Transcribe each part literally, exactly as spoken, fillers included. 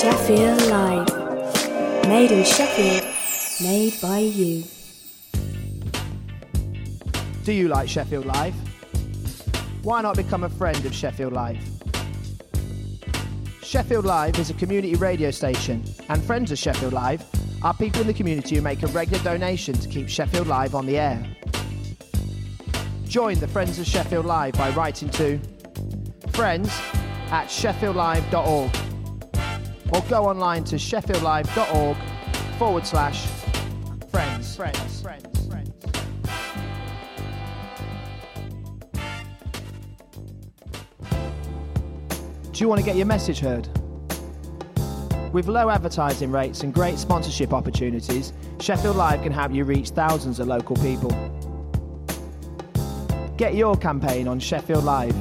Sheffield Live. Made in Sheffield, made by you. Do you like Sheffield Live? Why not become a friend of Sheffield Live? Sheffield Live is a community radio station, and friends of Sheffield Live are people in the community who make a regular donation to keep Sheffield Live on the air. Join the Friends of Sheffield Live by writing to friends at sheffield live dot org or go online to sheffieldlive.org forward slash friends. Friends. Friends. Friends. Do you want to get your message heard? With low advertising rates and great sponsorship opportunities, Sheffield Live can help you reach thousands of local people. Get your campaign on Sheffield Live.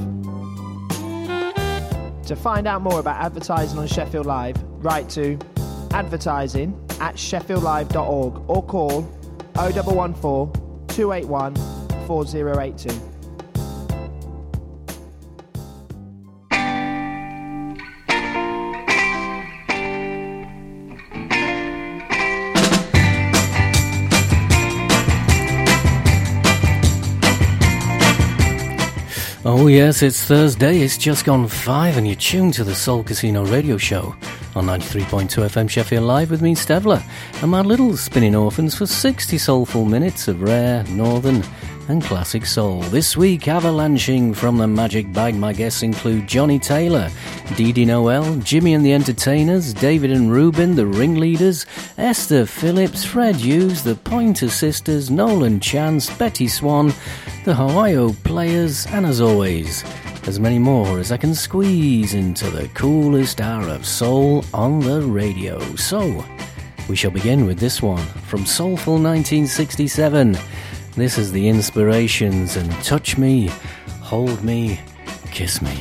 To find out more about advertising on Sheffield Live, write to advertising at sheffield live dot org or call oh one one four, two eight one, four oh eight two. Oh yes, it's Thursday, it's just gone five and you're tuned to the Soul Casino radio show on ninety-three point two F M Sheffield Live with me, Stevler, and my little spinning orphans for sixty soulful minutes of rare, northern and classic soul. This week, avalanching from the Magic Bag, my guests include Johnny Taylor, Dee Dee Noel, Jimmy and the Entertainers, David and Ruben, the Ringleaders, Esther Phillips, Fred Hughes, the Pointer Sisters, Nolan Chance, Betty Swan, the Ohio Players, and as always, as many more as I can squeeze into the coolest hour of soul on the radio. So, we shall begin with this one from Soulful nineteen sixty-seven. This is The Inspirations and Touch Me, Hold Me, Kiss Me.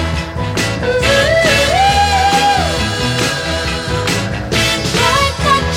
Touch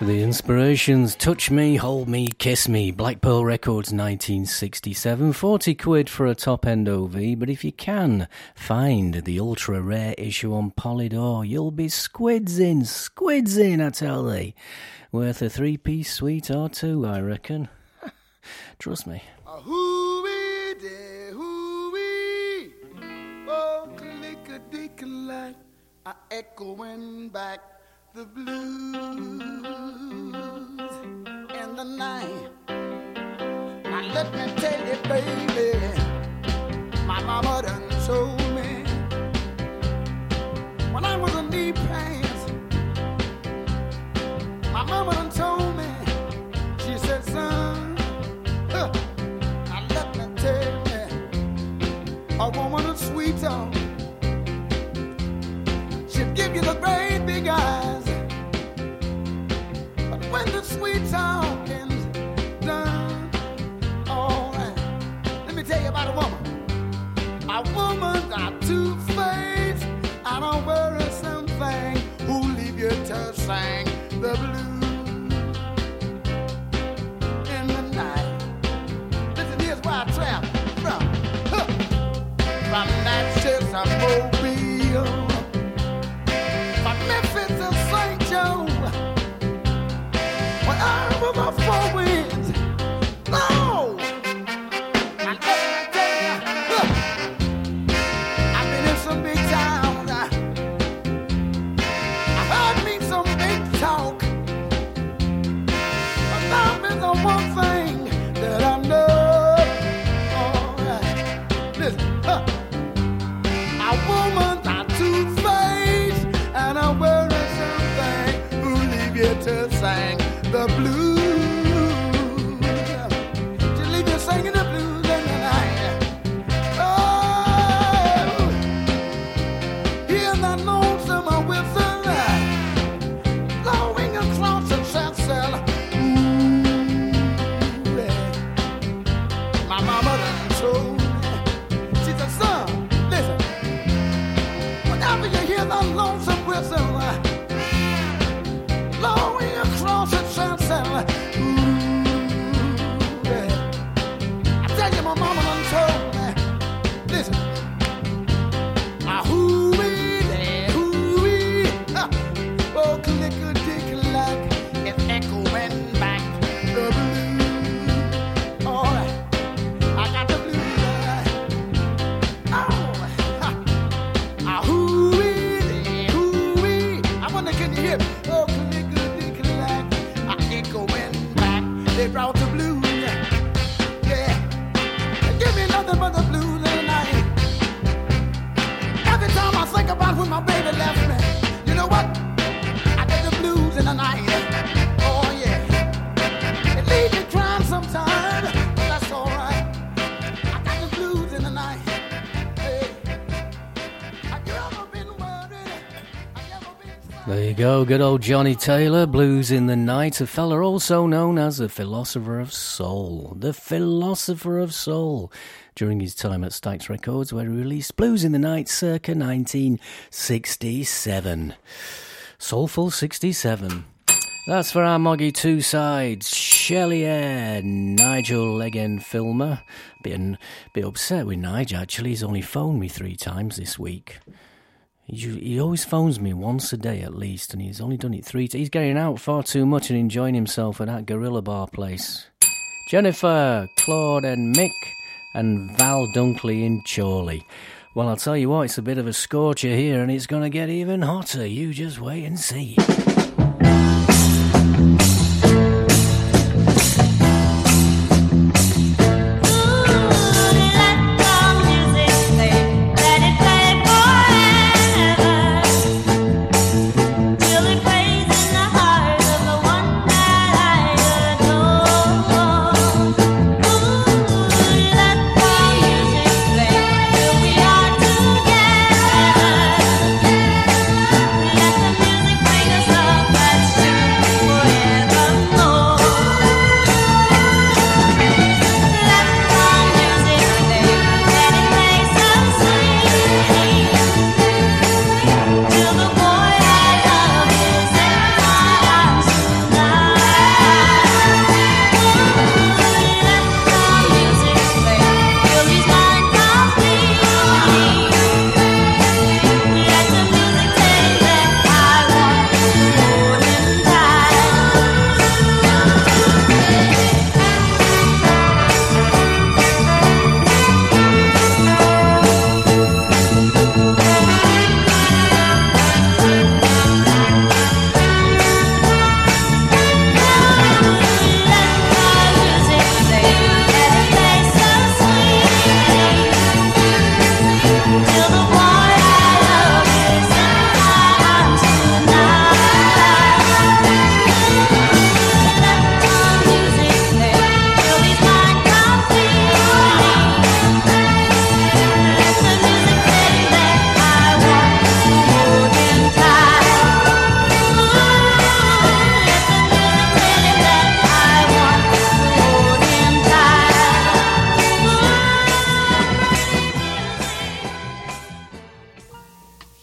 The Inspirations, Touch Me, Hold Me, Kiss Me, Black Pearl Records nineteen sixty-seven, forty quid for a top-end O V, but if you can find the ultra-rare issue on Polydor, you'll be squids in, squids in, I tell thee. Worth a three-piece suite or two, I reckon. Trust me. A hoo-wee day, hoo-wee, oh, click-a-dick-a-like, a echoing back the blues in the night. Now let me tell you, baby, my mama done told me when I was in knee pants. My mama done told me, she said, son, huh, now let me tell you, a woman of sweet talk, she'll give you the great big eyes. When the sweet talking's done, all right, let me tell you about a woman. A woman got two faced and a worrisome thing who leave you to sing the blues in the night. Listen, here's where I travel from. Huh. From Natchez to Mobile, from Memphis to Saint Joe. I was a four winds. No! I let me tell you, look, I've been in some big towns. I heard me some big talk. But now there's the one thing that I know. All right, listen, huh. A woman got two faced and a worrisome thing who leave you to sing the blues. Just leave you singing the blues in the night. Oh, hear that lonesome whistle blowing across the chancel. Ooh, yeah. My mama done told me. She said, son, listen, whenever you hear that lonesome whistle blowing across the sunset, ooh, yeah. I tell you, my mama done told me, listen, ah, hoo-wee, there, hoo-wee, huh. Oh, click-a-dick-a-like, it's echoing back the blues. All right, I got the blues, oh, huh. Ah, hoo-wee, there, hoo-wee, I wonder, can you hear me? Oh, going back, they brought the blues, yeah. Give me nothing but the blues in the night. Every time I think about when my baby left me, you know what? I get the blues in the night. Oh yeah, it leaves me crying sometimes, but that's all right. I got the blues in the night. Hey, have you ever been worried? Have you ever been? There you go, good old Johnny Taylor, Blues in the Night, a fella also known as the Philosopher of Soul. The Philosopher of Soul, during his time at Stax Records, where he released Blues in the Night circa nineteen sixty-seven. Soulful sixty-seven. That's for our Moggy Two Sides, Shelley Eyre, Nigel Legend Filmer. Bit, bit upset with Nigel, actually. He's only phoned me three times this week. He, he always phones me once a day at least, and he's only done it three times. He's getting out far too much and enjoying himself at that Gorilla Bar place. Jennifer, Claude and Mick, and Val Dunkley in Chorley. Well, I'll tell you what, it's a bit of a scorcher here, and it's going to get even hotter. You just wait and see. Bring us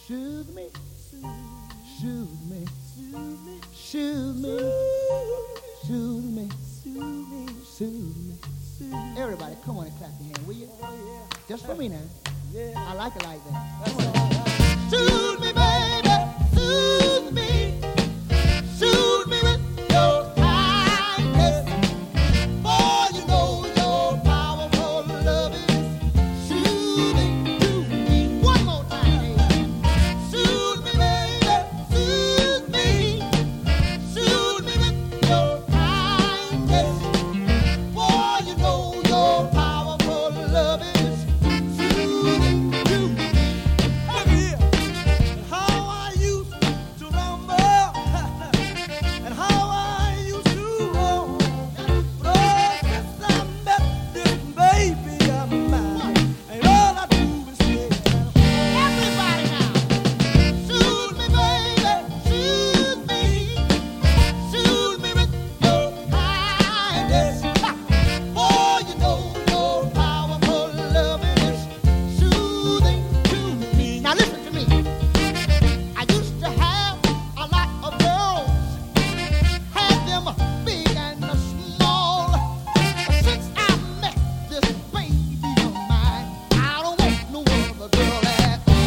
Shoot me, shoot me, shoot me, shoot me, shoot me. Everybody, come on and clap your hand, will you? Just for me now. I like it like that. Come on. Shoot me, baby, shoot me, shoot me with your kindness. For you know your powerful love is shooting to me. One more time. Shoot me, baby, shoot me, shoot me with your kindness. For you know your powerful love is shooting to me. Look here, and how I used to rumble, and how I used to roll. But oh, since I met this baby of mine, and all I do is say, everybody now, shoot me, baby, shoot me, shoot me with your kindness. For you know your powerful love is shooting to me. Now listen to me. I used to have a lot of girls, had them big and small. But since I met this baby of mine, I don't want no other girl at all.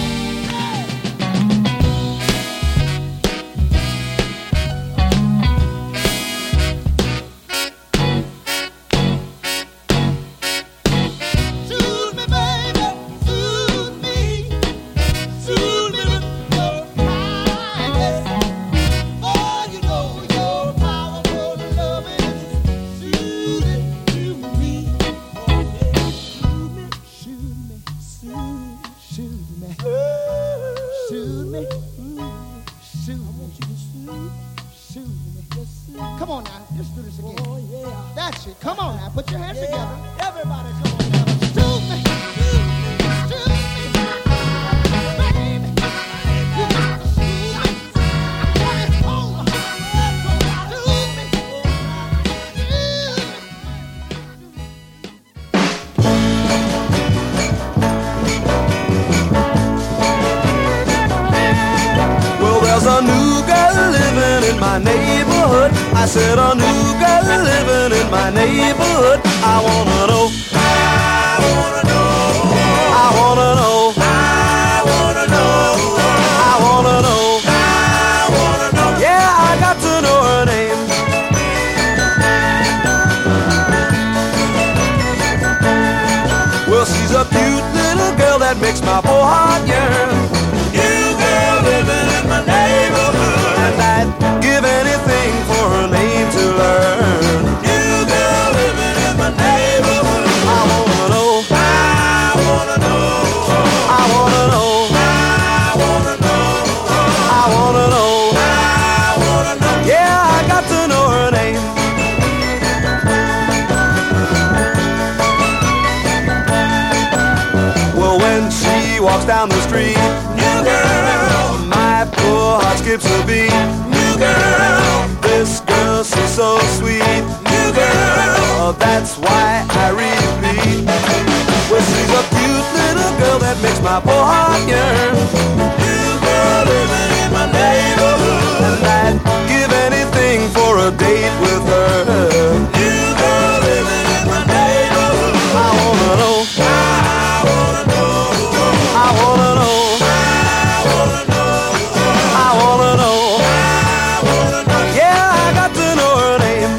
Shoot me, baby, shoot me, shoot me with your kindness. For you know your powerful love is shooting to me. Oh yeah, shoot me, shoot me, shoot, shoot me, shoot me, shoot me. I want you to shoot, shoot me. Just shoot. Come on now, let's do this again. Oh yeah, that's it. Come on now, put your hands together. Everybody, come on now. Shoot me, shoot me, shoot me, baby. You got to shoot me. I want it home. Shoot me, Well, there's a new girl living in my neighborhood. I said a new girl living in my neighborhood. I wanna know. I wanna know. I wanna know. I wanna know. I wanna know. I wanna know. Yeah, I got to know her name. Well, she's a cute little girl that makes my poor heart yearn. New girl living in my neighborhood, and I'd give anything for her name to learn. New girl living in my neighborhood. I wanna know. I wanna know. I wanna know. I wanna know. I wanna know. I wanna know. Yeah, I got to know her name. Well, when she walks down the street, new girl, my poor heart skips a beat. New girl, this girl, she's so sweet. New girl, that's why I repeat. Well, she's a cute little girl that makes my poor heart yearn. New girl living in my neighborhood, and I'd give anything for a date with her. New girl living in my neighborhood. I wanna know. I wanna know. I wanna know. I wanna know. I wanna know. I wanna know. Yeah, I got to know her name.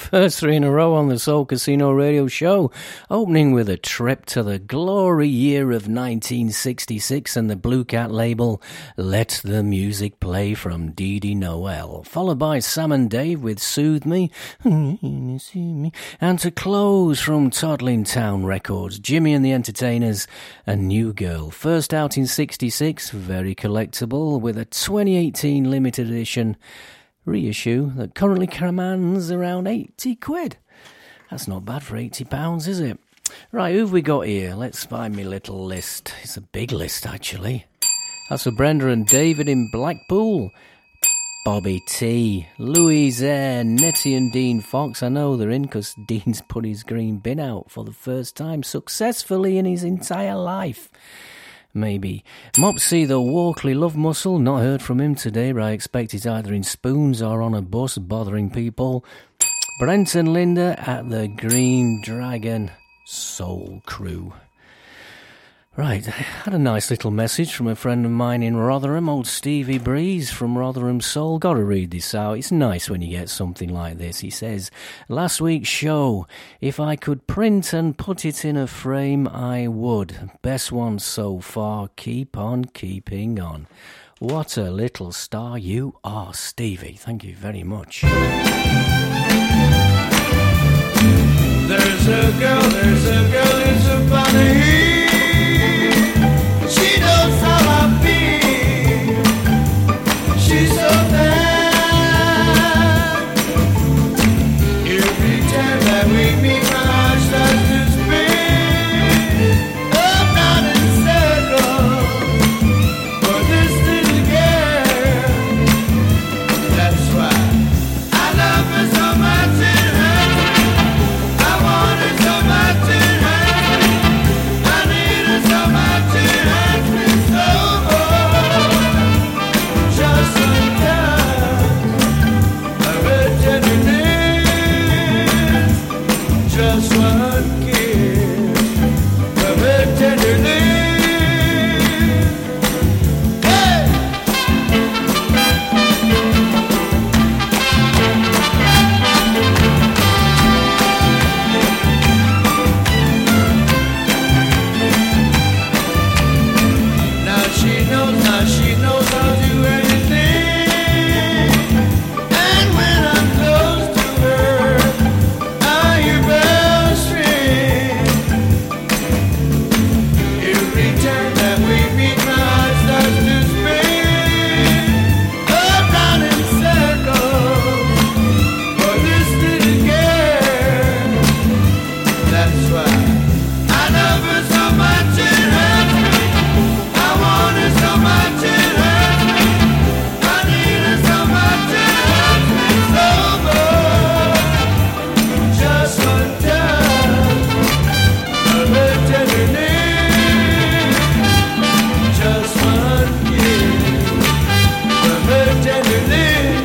first three in a row on the Soul Casino Radio Show, opening with a trip to the glory year of nineteen sixty-six and the Blue Cat label, Let the Music Play from Dee Dee Noel, followed by Sam and Dave with Soothe Me, and to close from Toddling Town Records, Jimmy and the Entertainers, a New Girl, first out in sixty-six, very collectible, with a twenty eighteen limited edition reissue that currently commands around eighty quid. That's not bad for eighty pounds, is it? Right, who've we got here? Let's find me little list. It's a big list, actually. That's for Brenda and David in Blackpool. Bobby T, Louise Eyre, Nettie and Dean Fox. I know they're in because Dean's put his green bin out for the first time successfully in his entire life. Maybe. Mopsy the Walkley Love Muscle, not heard from him today, but I expect he's either in Spoons or on a bus bothering people. Brent and Linda at the Green Dragon Soul Crew. Right, I had a nice little message from a friend of mine in Rotherham, old Stevie Breeze from Rotherham Soul. Got to read this out. It's nice when you get something like this. He says, last week's show, if I could print and put it in a frame, I would. Best one so far. Keep on keeping on. What a little star you are, Stevie. Thank you very much. There's a girl, there's a girl, it's a bunny. She knows how I feel. She's so bad. Every time that we meet, my heart starts to spin up, down in circles for this little girl. That's why I love her so much it hurts. I want her so much it hurts. I need her so much it hurts. Just one kiss from her tender lips. Hey! Now she knows, now she knows I'll do anything. And when I'm close to her, I hear bells ring. Every time that we meet, my heart starts to spin up, round in circles for this little girl. That's why I love her so much it hurts me. I want her so much it hurts me. I need her so much it hurts me so much. Just one touch of her tender lips. Just one kiss from her tender lips.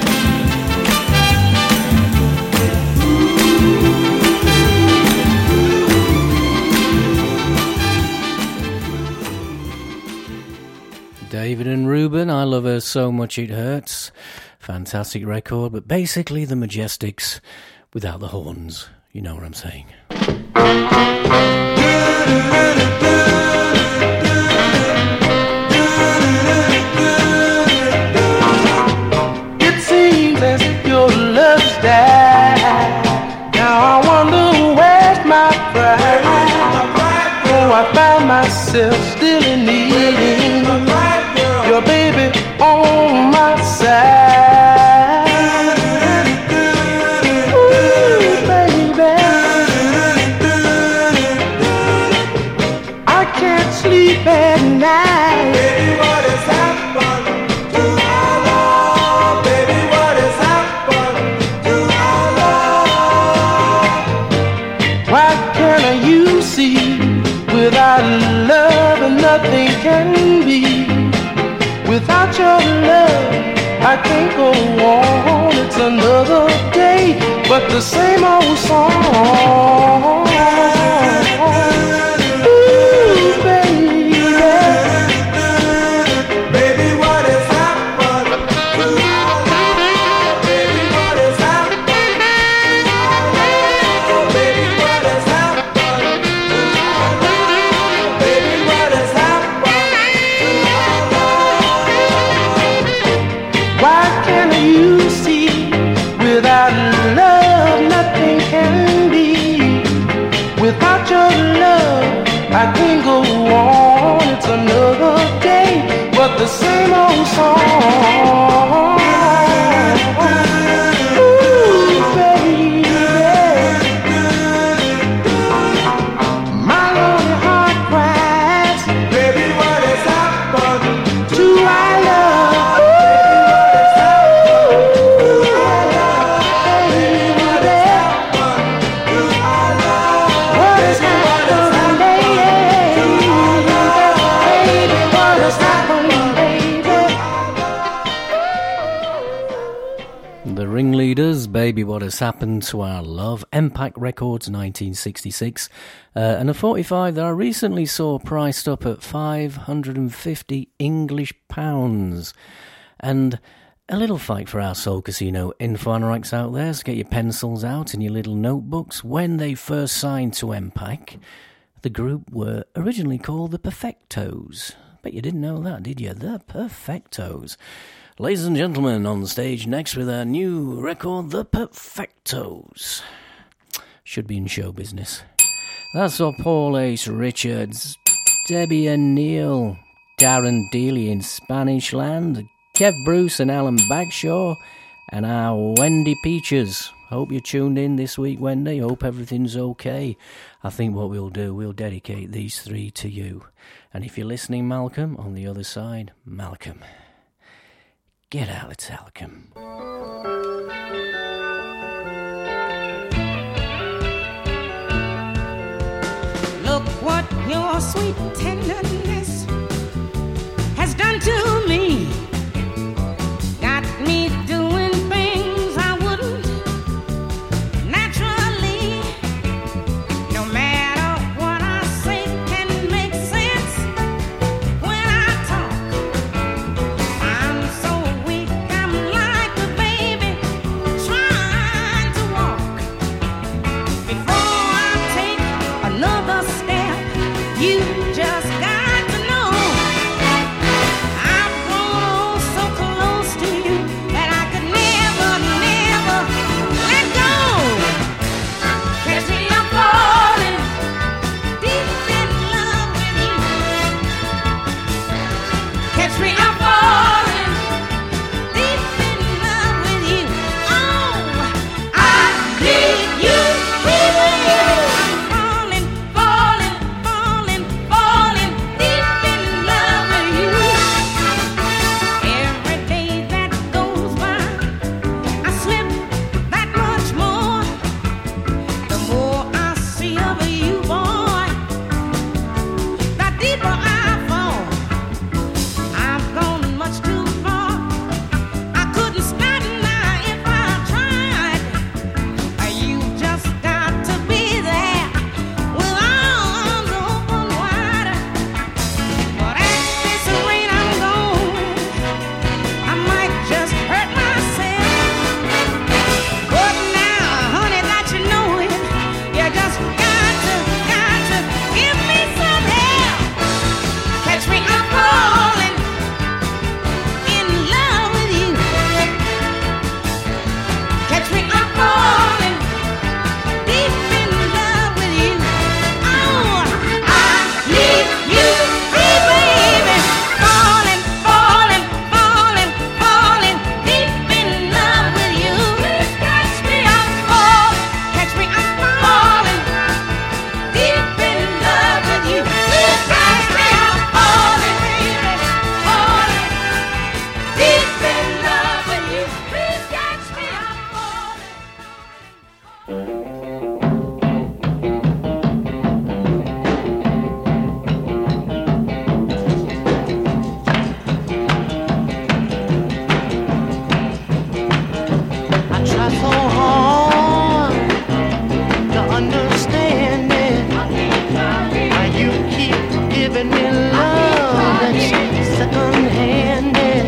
David and Ruben, I Love Her So Much It Hurts. Fantastic record, but basically the Majestics without the horns. You know what I'm saying. It seems as if your love's died. Now I wonder where's my pride. Oh, I find myself still in needing your baby on my side. Ooh, baby, I can't sleep at night. Baby, what has happened to our love? Baby, what has happened to our love? Why can't you see? Without love, nothing can be. Without your love, I can't go on. It's another day, but the same old song. Ooh, baby, baby, what has happened to our love? Baby, what has happened to our love? Baby, What Has Happened to Our Love? Impact Records, nineteen sixty-six. Uh, and a forty-five that I recently saw priced up at five hundred fifty English pounds. And a little fight for our Soul Casino info anoraks out there, so get your pencils out and your little notebooks. When they first signed to Impact, the group were originally called the Perfectos. Bet you didn't know that, did you? The Perfectos. Ladies and gentlemen, on stage next with our new record, The Perfectos. Should be in show business. That's all Paul Ace Richards, Debbie and Neil, Darren Dealey in Spanish Land, Kev Bruce and Alan Bagshaw, and our Wendy Peaches. Hope you tuned in this week, Wendy. Hope everything's okay. I think what we'll do, we'll dedicate these three to you. And if you're listening, Malcolm, on the other side, Malcolm. Get out of talcum. Look what your sweet tenderness has done to me. Got me doing things I wouldn't naturally. No matter what I say can make sense when I talk. I'm so weak, I'm like a baby trying to walk. Before I take another step, you just got to know I've grown so close to you that I could never, never let go. Catch me, I'm falling deep in love with you. Catch me, I'm falling deep in love with you. Oh, I need you, baby. I'm falling, falling, falling, falling deep in love with you. Every day that goes by, I slip that much more. The more I see of you, boy, the deeper I fall. I've gone much too far. I couldn't stop now if I tried. You just got to be there with arms open wide. But at this rate I'm going, I might just hurt myself. But now, honey, that you know it, you just got to, got to give me some help. Catch me, I'm falling in love with you. Catch me, I'm falling deep in love with you. Oh, I need you, baby. Falling, falling, falling, falling deep in love with you. Catch me, I'm falling. Catch me, I'm falling deep in love with you. Catch me, I'm falling, baby. Falling deep in love with you. Please catch me, I'm falling. I try so hard to understand it. Why you keep giving me love that's second-handed,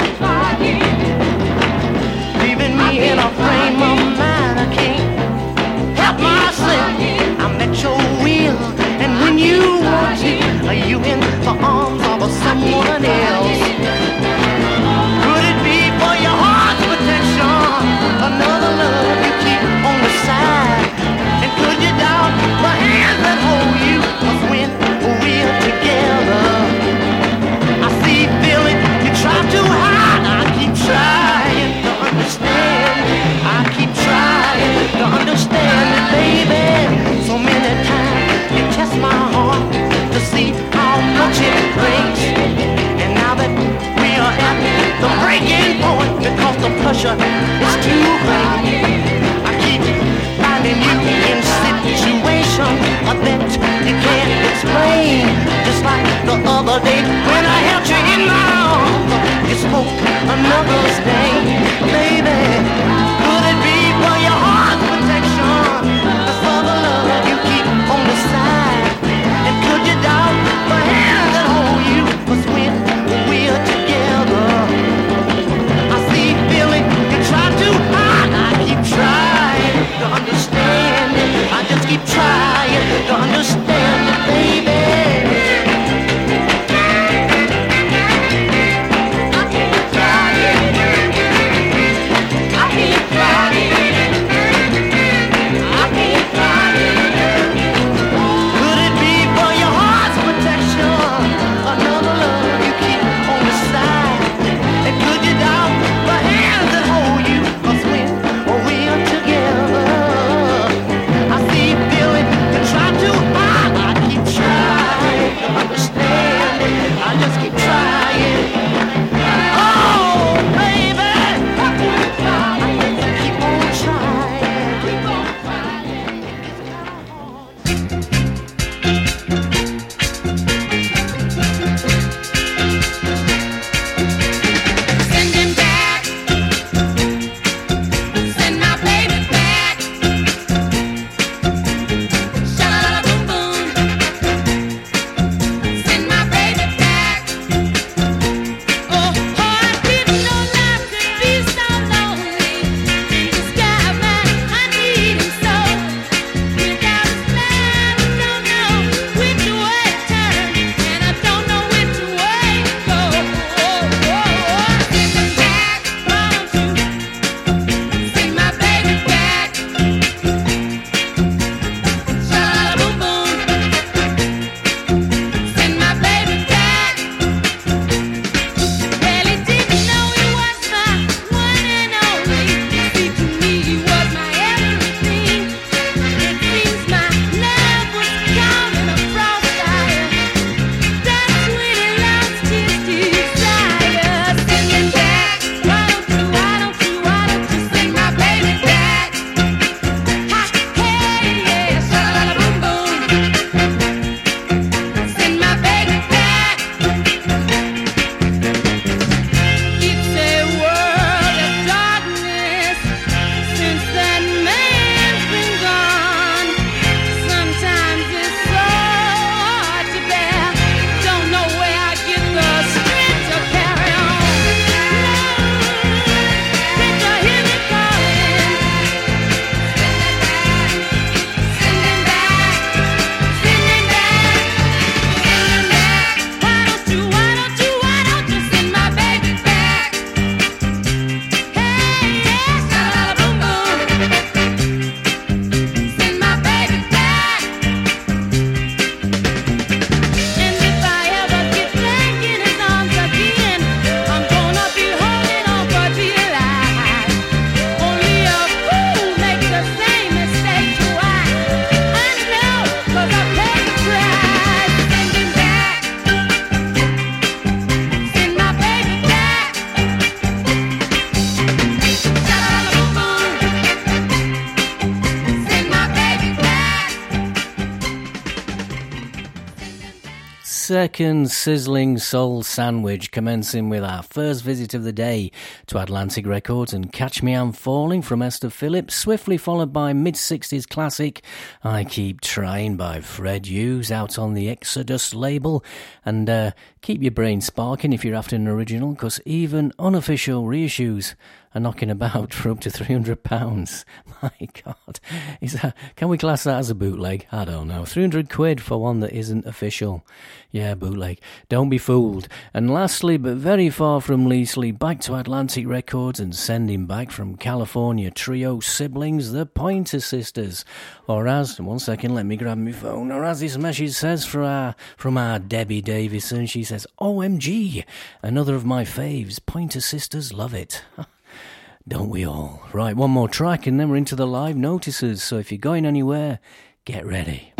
leaving me in a frame of mind I can't help myself. I'm at your will, and when you want to, are you in the arms of someone else? Could it be for your heart's protection? Another love you keep on the side. And could you doubt the hands that hold you? 'Cause when we're together, I see, feel it, you try to hide. I keep trying to understand. I keep trying to understand it, baby. So many times you test my heart to see how much it breaks. And now that we are at the breaking point, because the pressure is too great, I keep finding you in situations that you can't explain. Just like the other day when I held you in my arms, you spoke another's name, baby. Could it be? second sizzling soul sandwich, commencing with our first visit of the day to Atlantic Records and Catch Me I'm Falling from Esther Phillips, swiftly followed by mid-sixties classic I Keep Trying by Fred Hughes, out on the Exodus label. And uh, keep your brain sparking if you're after an original, because even unofficial reissues are knocking about for up to three hundred pounds. My God. Is that, can we class that as a bootleg? I don't know. three hundred quid for one that isn't official. Yeah, bootleg. Don't be fooled. And lastly, but very far from leastly, back to Atlantic Records and sending back from California trio siblings, the Pointer Sisters. Or as, one second, let me grab my phone, or as this message says for our, from our Debbie Davison, she says, O M G, another of my faves. Pointer Sisters love it. Don't we all? Right, one more track and then we're into the live notices. So if you're going anywhere, get ready.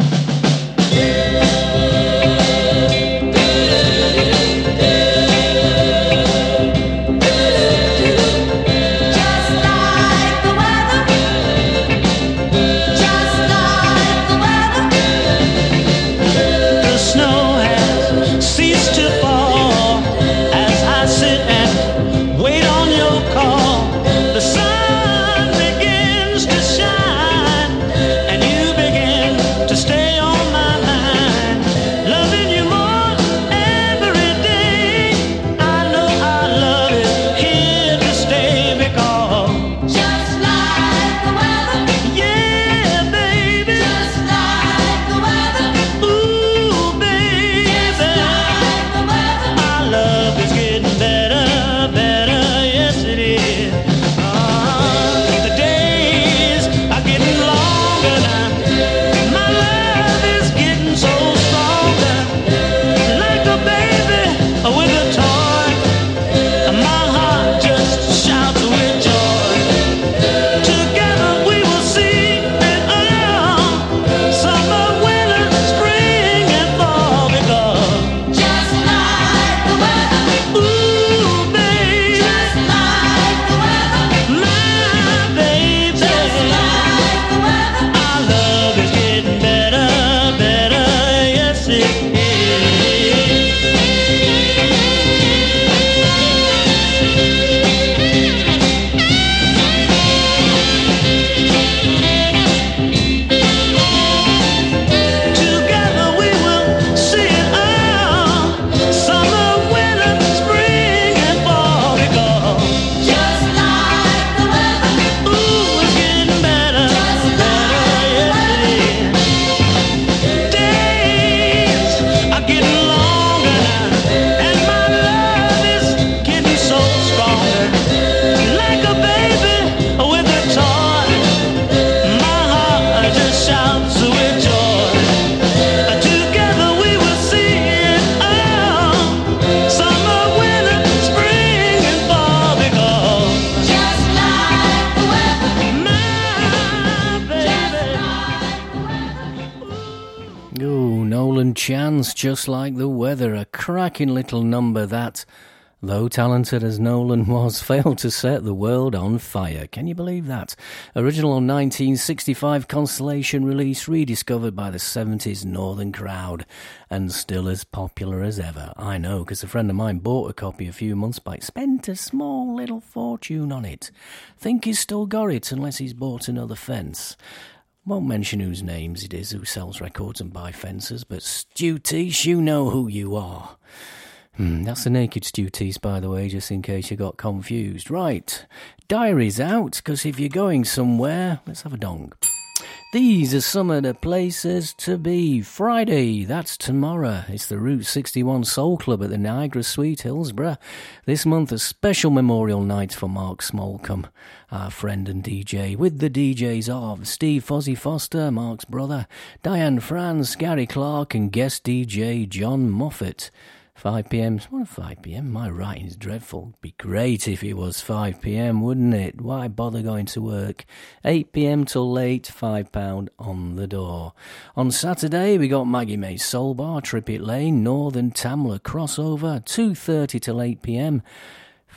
Chance, Just Like the Weather, a cracking little number that, though talented as Nolan was, failed to set the world on fire. Can you believe that? Original nineteen sixty-five Constellation release, rediscovered by the seventies Northern crowd, and still as popular as ever. I know, because a friend of mine bought a copy a few months back, spent a small little fortune on it. Think he's still got it, unless he's bought another fence. Won't mention whose names it is who sells records and buy fences, but Stu Teese, you know who you are. Hmm, that's the naked Stu Teese, by the way, just in case you got confused. Right, diary's out, because if you're going somewhere, let's have a dong. These are some of the places to be. Friday, that's tomorrow. It's the Route sixty-one Soul Club at the Niagara Suite, Hillsborough. This month, a special memorial night for Mark Smolcombe, our friend and D J, with the D Js of Steve Fozzie Foster, Mark's brother, Diane Franz, Gary Clark, and guest D J John Moffat. five p.m. What, five p.m.? My writing's dreadful. It'd be great if it was five p.m., wouldn't it? Why bother going to work? eight p.m. till late, five pounds on the door. On Saturday, we got Maggie May's Soul Bar, Trippett Lane, Northern Tamla crossover, two thirty till eight p.m.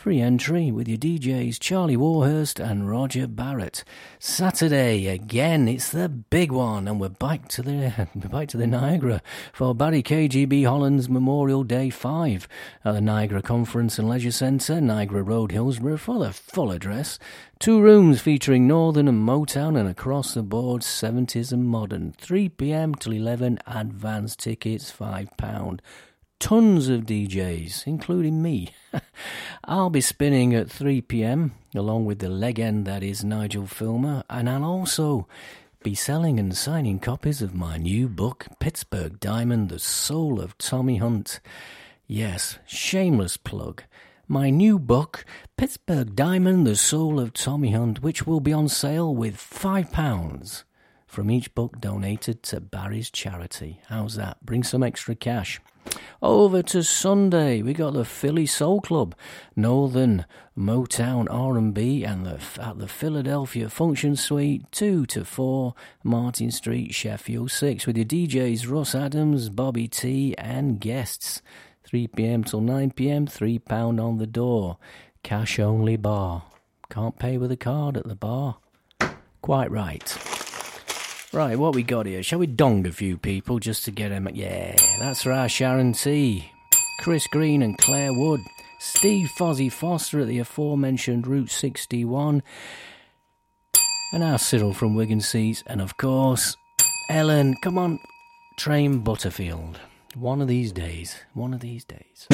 Free entry with your D Js Charlie Warhurst and Roger Barrett. Saturday again, it's the big one, and we're back to the we're back to the Niagara for Barry K G B Holland's Memorial Day five at the Niagara Conference and Leisure Centre, Niagara Road, Hillsborough. For the full address, two rooms featuring Northern and Motown and across the board seventies and modern. three p.m. till eleven. Advance tickets five pounds. Tons of D Js, including me. I'll be spinning at three p.m, along with the legend that is Nigel Filmer, and I'll also be selling and signing copies of my new book, Pittsburgh Diamond, The Soul of Tommy Hunt. Yes, shameless plug. My new book, Pittsburgh Diamond, The Soul of Tommy Hunt, which will be on sale with five pounds from each book donated to Barry's charity. How's that? Bring some extra cash. Over to Sunday, we got the Philly Soul Club, Northern Motown R and B, and the, at the Philadelphia Function Suite, two to four, Martin Street, Sheffield six, with your D Js Russ Adams, Bobby T, and guests. three p.m. till nine p.m, three pounds on the door. Cash only bar. Can't pay with a card at the bar. Quite right. Right, what we got here? Shall we dong a few people just to get them? Yeah, that's right, Sharon T, Chris Green and Claire Wood, Steve Fozzie Foster at the aforementioned Route sixty-one, and our Cyril from Wigan Seats, and of course, Ellen, come on, Train Butterfield. One of these days, one of these days.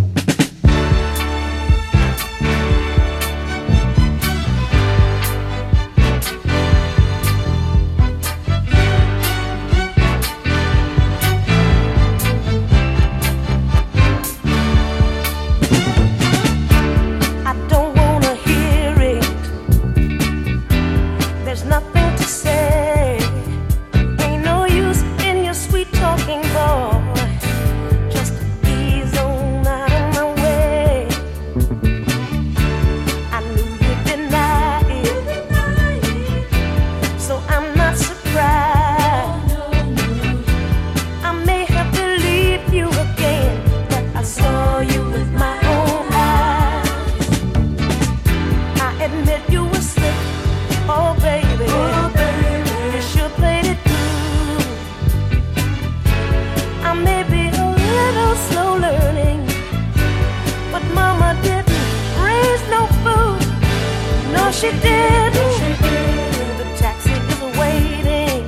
She did. The taxi is waiting.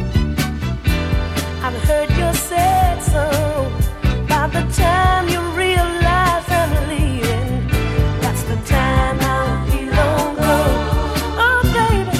I've heard you say so. By the time you realize I'm leaving, that's the time I'll be long gone. Oh, baby.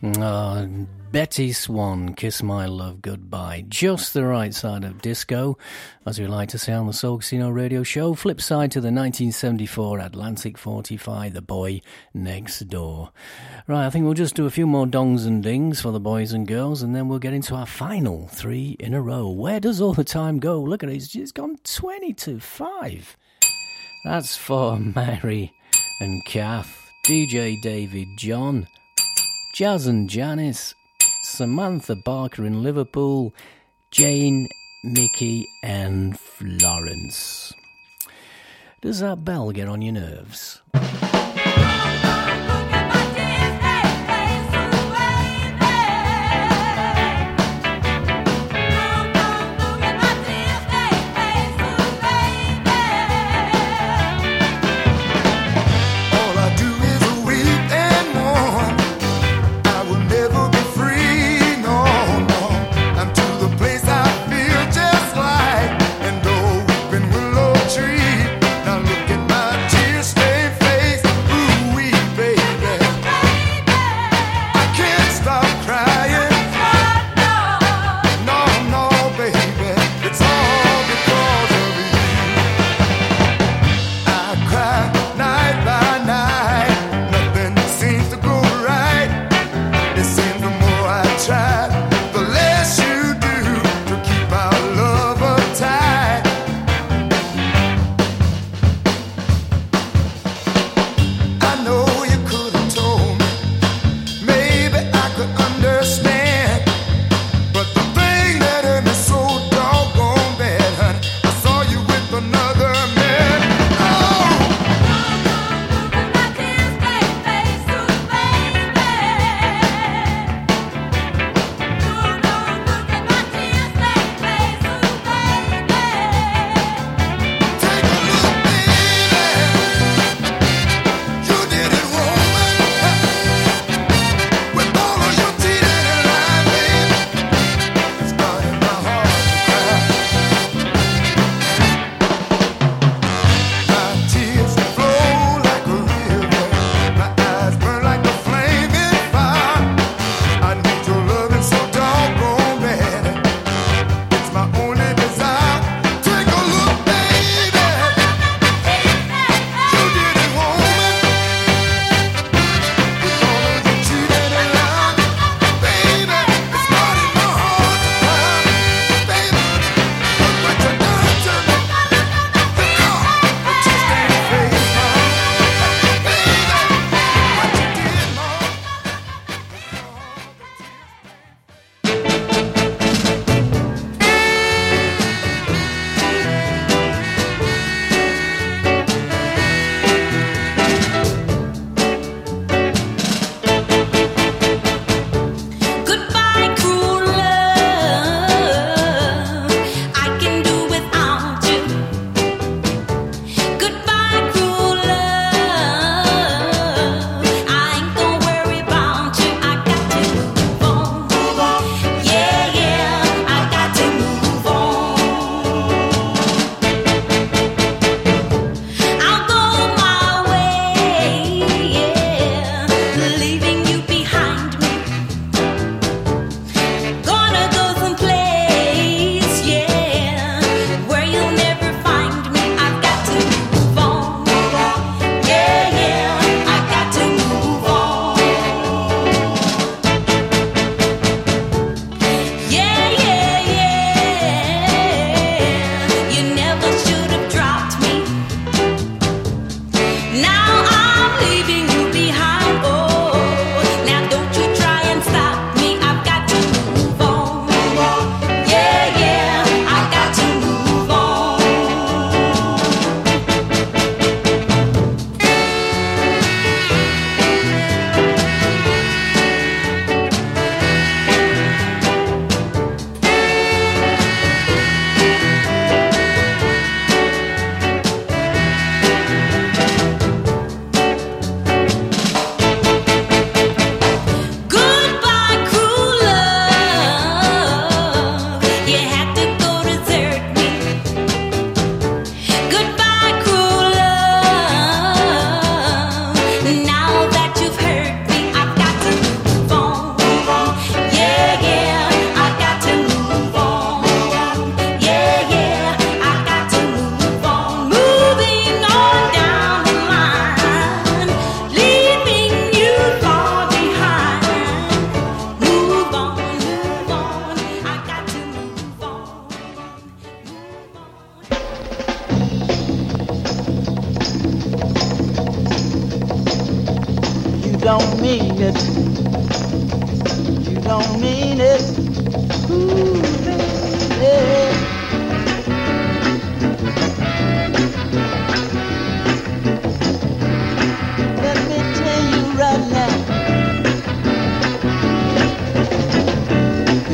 Uh, Betty Swan, Kiss My Love Goodbye. Just the right side of disco, as we like to say on the Soul Casino radio show. Flip side to the nineteen seventy-four Atlantic forty-five, The Boy Next Door. Right, I think we'll just do a few more dongs and dings for the boys and girls, and then we'll get into our final three in a row. Where does all the time go? Look at it, it's just gone twenty to five. That's for Mary and Kath, D J David John, Jazz and Janice, Samantha Barker in Liverpool, Jane, Mickey and Florence. Does that bell get on your nerves? Now look at my tear-stained face.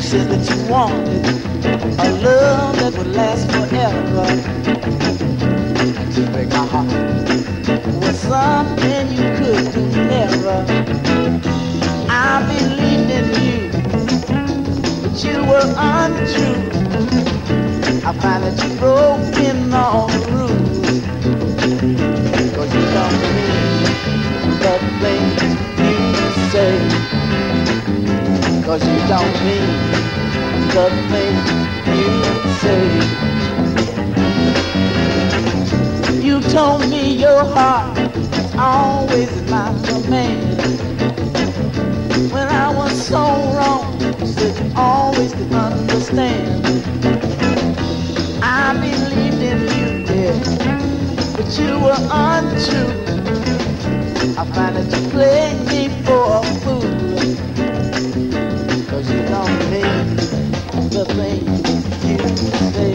said that you wanted a love that would last forever. To break my heart was something you could do never. I believed in you, but you were untrue. I find that you broke in all the rules. Cause you don't mean the things you say. Cause you don't mean the things you say. You told me your heart was always in my command. When I was so wrong, you said you always could understand. I believed in you, yeah, but you were untrue. I find that you played me for a fool. Cause you don't mean the things you say.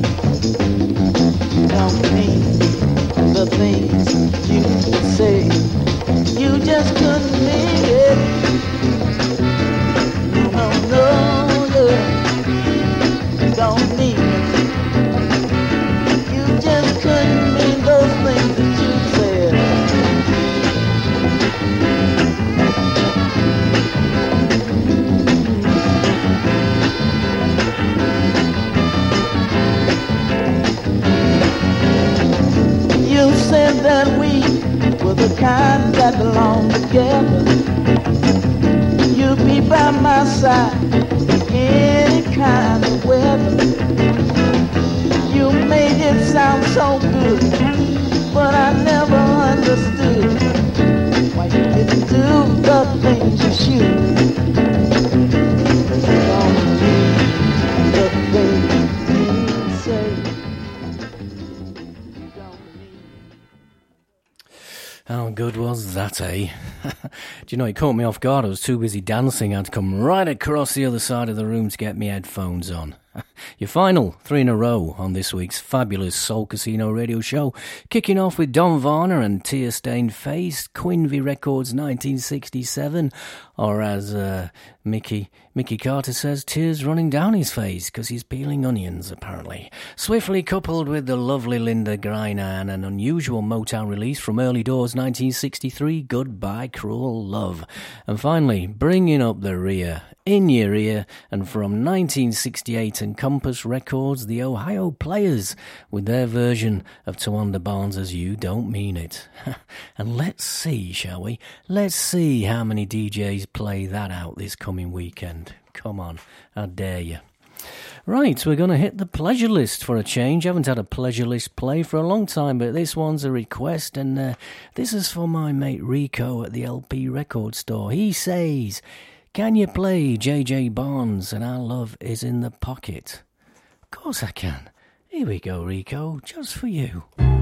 You don't mean the things you say. You just couldn't mean it. No, no, no, you don't mean it. You just couldn't mean those things that you said. You said that we were the kind that belong together. You'd be by my side in any kind of weather. You made it sound so good, but I never understood why you didn't do the things you should. You don't do the things you say. You don't mean. How good was that, eh? Do you know, it caught me off guard. I was too busy dancing. I had to come right across the other side of the room to get my headphones on. Your final three in a row on this week's fabulous Soul Casino radio show, kicking off with Don Varner and Tear Stained Face, Quinvy Records nineteen sixty-seven, or as uh, Mickey Mickey Carter says, tears running down his face because he's peeling onions, apparently. Swiftly coupled with the lovely Linda Greiner and an unusual Motown release from early doors nineteen sixty-three, Goodbye Cruel Love. And finally, bringing up the rear, In Your Ear, and from nineteen sixty-eight and Compass Records, the Ohio Players, with their version of Tawanda Barnes' You Don't Mean It. And let's see, shall we? Let's see how many D Js play that out this coming weekend. Come on, I dare you. Right, we're going to hit the pleasure list for a change. I haven't had a pleasure list play for a long time, but this one's a request, and uh, this is for my mate Rico at the L P record store. He says, can you play J J Barnes and Our Love Is in the Pocket? Of course I can. Here we go, Rico, just for you.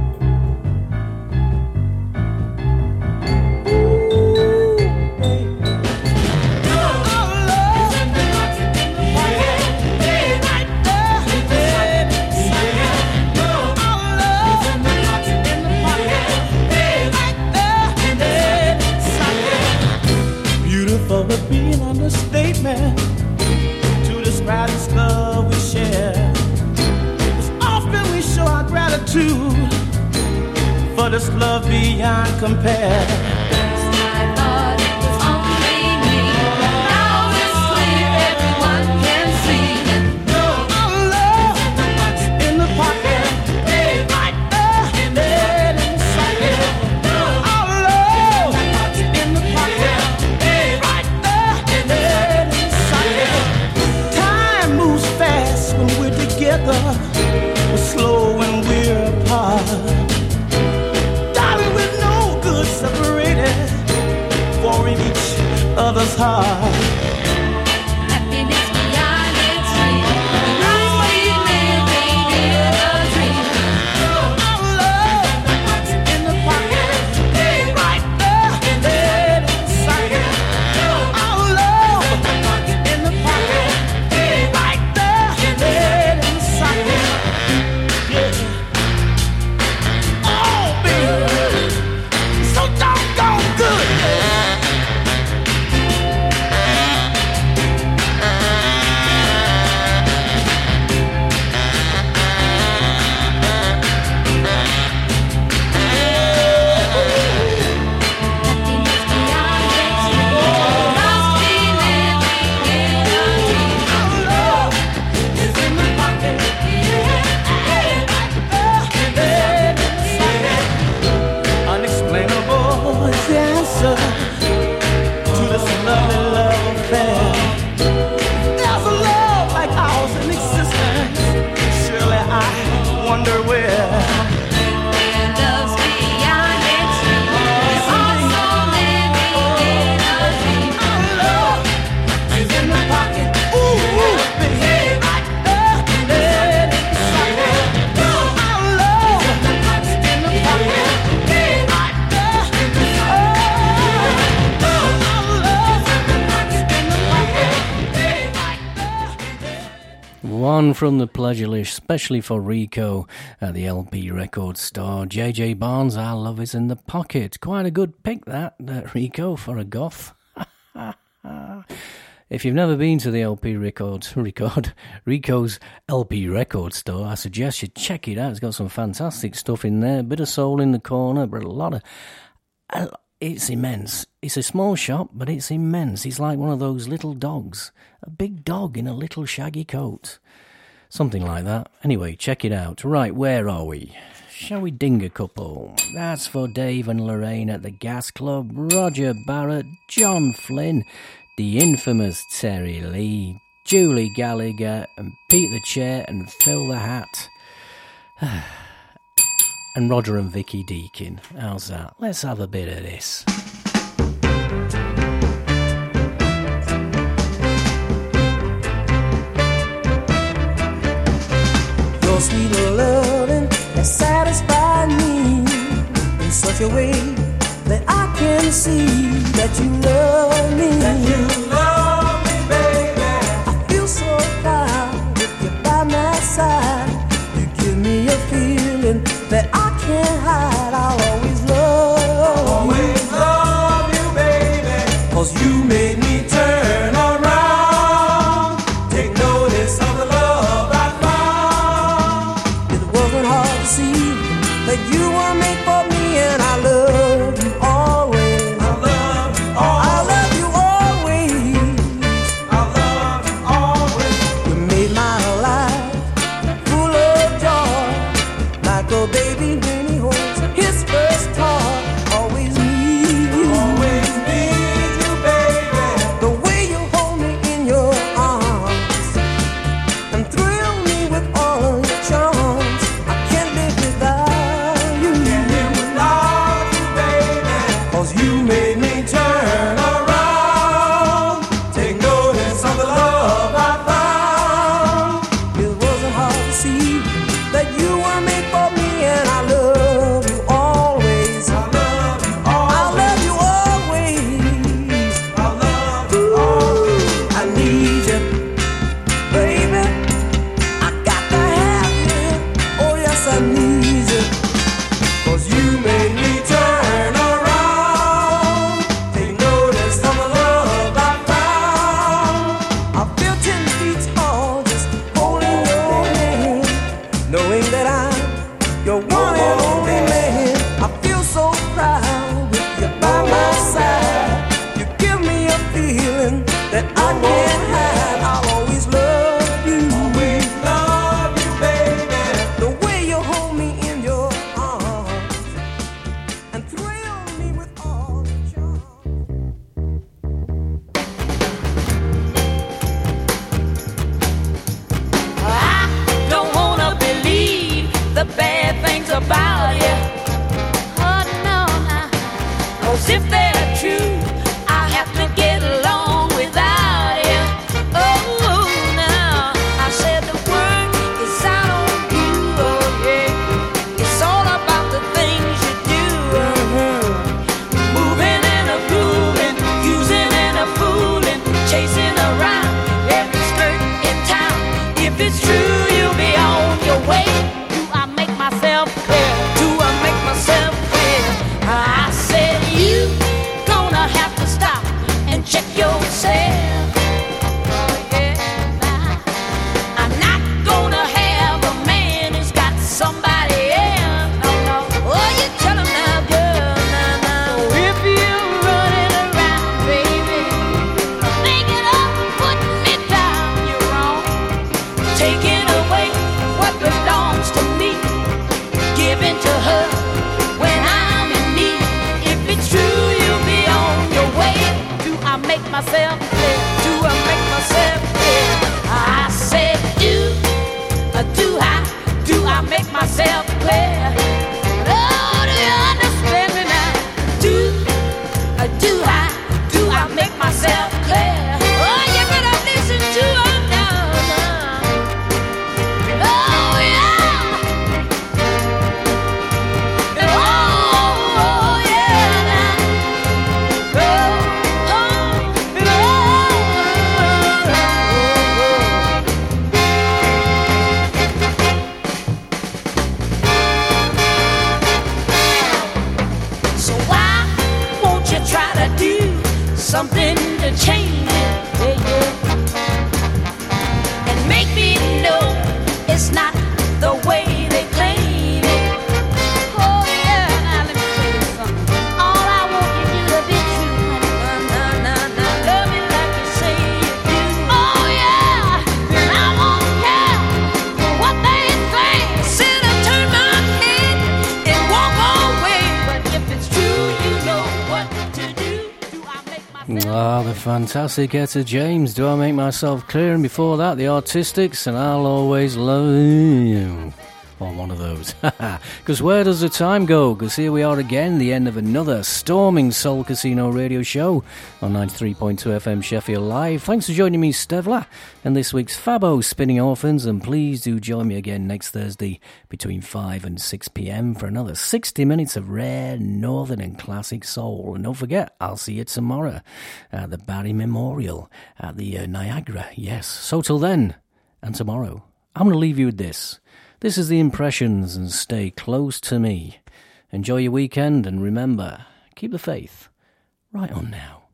Would be an understatement to describe this love we share. As often we show our gratitude for this love beyond compare. We're slow when we're apart. Darling, we're no good separated, for in each other's heart. Happiness beyond its dream. That's what we live in a dream. Our love in the pocket, right there, dead inside it. Our love in the pocket, right there, dead inside it. One from the Pleasure List, especially for Rico at the L P record store. J J Barnes, Our Love Is in the Pocket. Quite a good pick, that, uh, Rico, for a goth. If you've never been to the L P record, record Rico's L P record store, I suggest you check it out. It's got some fantastic stuff in there. A bit of soul in the corner, but a lot of... Uh, it's immense. It's a small shop, but it's immense. It's like one of those little dogs. A big dog in a little shaggy coat. Something like that. Anyway, check it out. Right, where are we? Shall we ding a couple? That's for Dave and Lorraine at the Gas Club, Roger Barrett, John Flynn, the infamous Terry Lee, Julie Gallagher, and Pete the Chair and Phil the Hat. And Roger and Vicky Deakin. How's that? Let's have a bit of this. Your sweet loving has satisfied me in such a way that I can see that you love me. That you love me, baby. I feel so proud with you by my side. You give me a feeling that I can't hide. I'll always love I'll always you. Love you, baby. 'Cause you made me turn around. Take notice of the love I found. It wasn't hard to see that you were made for me, and I love you always. I love you always. I love you always. I love you always. You made my life full of joy, like a baby when he holds his first toy. Always need you. Always need you, baby. The way you hold me in your arms and thrill me with all your charms. I can't live without you. Can't live without you, baby. 'Cause you made me turn around. Take notice of the love I found. It wasn't hard to see that you were made for me, and I love you always. I love you always. I love you always. I love you always. I need you, baby. I got to have you. Oh yes, I need you. 'Cause you made me turn around. Take notice of the love I found. I feel ten feet tall just holding your hand, knowing that I'm your one and only man. I feel so proud with you by my side. You give me a feeling that I can't hide. I'll always love you. Always love you, baby. The way you hold me in your arms and thrill me with all your charms. I don't wanna believe the bad things about you. Oh no, no. 'Cause if they're true, I have to get along without you. Oh no, I said the word is out on you. Oh yeah, it's all about the things you do. Mhm. Moving and a grooving, using and a fooling, chasing around every skirt in town. If it's true, you'll be on your way. Do I make myself clear? Do I make myself clear? I said you gonna have to stop and check yourself. Oh yeah, nah. I'm not gonna have a man who's got somebody else. No, no. Oh, you tell him now, girl, nah, nah. If you're running around, baby, thinking of putting me down, you're wrong. Taking away what belongs to me, giving to her when I'm in need. If it's true, you'll be on your way. Do I make myself clear? Do I make myself clear? I said, do, uh, do I, do I make myself clear? Oh, do you understand me now? Do, uh, do I, do I make myself clear? Oh, you better listen to her now, now. Oh, yeah. Oh, yeah, now. Oh, oh, oh. fantastic Etta James. Do I make myself clear? And before that, the Artistics, and I'll always love you. Or one of those. Because where does the time go? Because here we are again, the end of another storming Soul Casino radio show on ninety-three point two F M Sheffield Live. Thanks for joining me, Stevler, and this week's Fabo Spinning Orphans. And please do join me again next Thursday between five and six p.m. for another sixty minutes of rare northern and classic soul. And don't forget, I'll see you tomorrow at the Barry Memorial at the uh, Niagara. Yes. So till then, and tomorrow, I'm going to leave you with this. This is The Impressions, and stay close to me. Enjoy your weekend, and remember, keep the faith right on now.